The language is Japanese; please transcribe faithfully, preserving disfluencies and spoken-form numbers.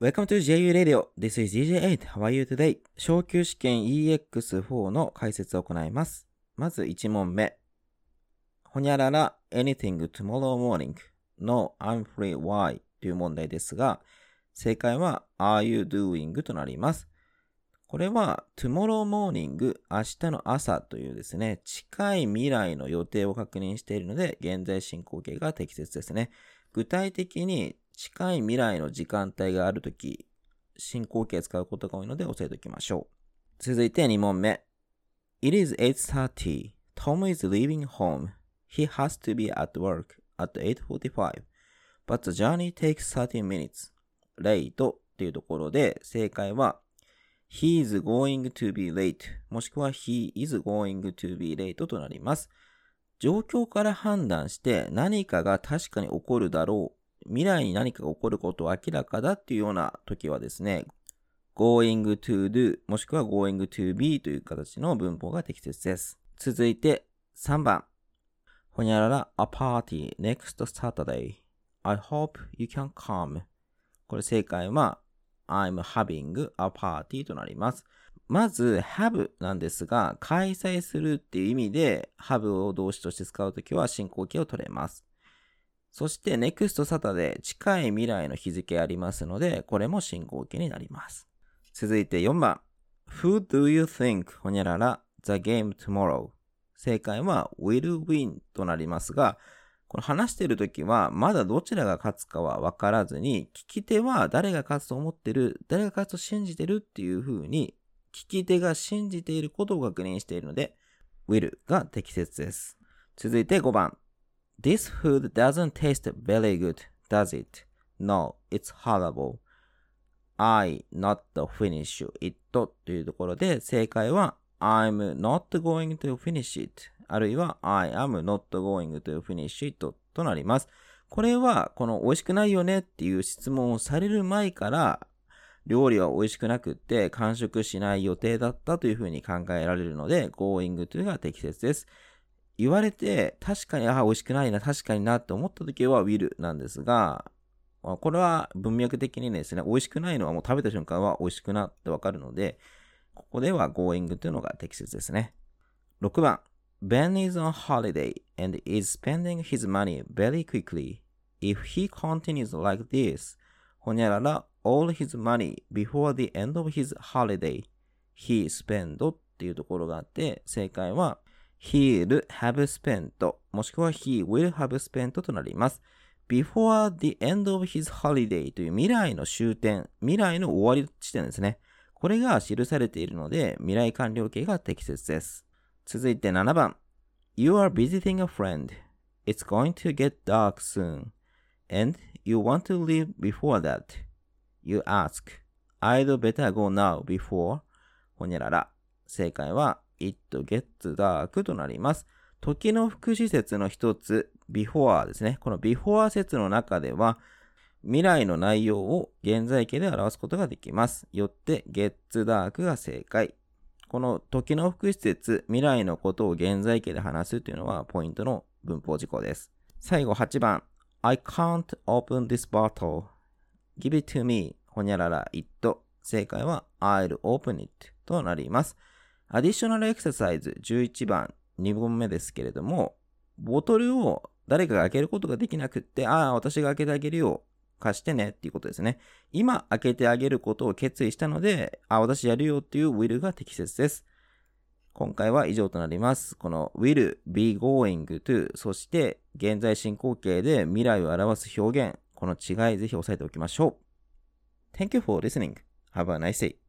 Welcome to ジェイユー Radio. This is ディージェーエイト. How are you today? 昇級試験 イーエックスフォー の解説を行います。まずいち問目。ほにゃらら anything tomorrow morning No, I'm free why という問題ですが、正解は are you doing となります。これは tomorrow morning 明日の朝というですね、近い未来の予定を確認しているので、現在進行形が適切ですね。具体的に近い未来の時間帯があるとき、進行形を使うことが多いので押さえておきましょう。続いてに問目。It is eight thirty. Tom is leaving home. He has to be at work at eight forty-five. But the journey takes thirty minutes. late というところで正解は He is going to be late もしくは He is going to be late となります。状況から判断して何かが確かに起こるだろう。未来に何かが起こることは明らかだっていうような時はですね、going to do もしくは going to be という形の文法が適切です。続いてさん番。ほにゃらら a party next Saturday. I hope you can come. これ正解は I'm having a party となります。まず have なんですが、開催するっていう意味で have を動詞として使うときは進行形を取れます。そして next Saturday 近い未来の日付ありますので、これも進行形になります。続いてよん番。Who do you think ほにゃらら the game tomorrow? 正解は will win となりますが、この話しているときはまだどちらが勝つかは分からずに、聞き手は誰が勝つと思ってる、誰が勝つと信じてるっていう風に、聞き手が信じていることを確認しているので、will が適切です。続いてご番。This food doesn't taste very good, does it? No, it's horrible. I not finish it というところで正解は I'm not going to finish it あるいは I am not going to finish it となります。これはこの美味しくないよねっていう質問をされる前から料理は美味しくなくって完食しない予定だったというふうに考えられるので going to が適切です。言われて確かにあ美味しくないな確かになって思った時は will なんですが、これは文脈的にですね、美味しくないのはもう食べた瞬間は美味しくなってわかるので、ここでは going というのが適切ですね。ろく番。Ben is on holiday and is spending his money very quickly. If he continues like this, ほにゃらら all his money before the end of his holiday, he spend っていうところがあって、正解はHe'll have spent もしくは He will have spent となります。Before the end of his holiday という未来の終点、未来の終わり地点ですね。これが記されているので未来完了形が適切です。続いてなな番。You are visiting a friend. It's going to get dark soon. And you want to leave before that. You ask, I'd better go now before ほにゃらら。正解はIt gets dark となります。時の副詞節の一つ、before ですね。この before 節の中では、未来の内容を現在形で表すことができます。よって、gets dark が正解。この時の副詞節、未来のことを現在形で話すというのはポイントの文法事項です。最後はち番。I can't open this bottle. Give it to me. ほにゃらら it。正解は I'll open it となります。アディショナルエクササイズじゅういち番、に問目ですけれども、ボトルを誰かが開けることができなくって、ああ、私が開けてあげるよ、貸してねっていうことですね。今開けてあげることを決意したので、ああ、私やるよっていう will が適切です。今回は以上となります。この will, be going to、そして現在進行形で未来を表す表現、この違いぜひ押さえておきましょう。Thank you for listening. Have a nice day.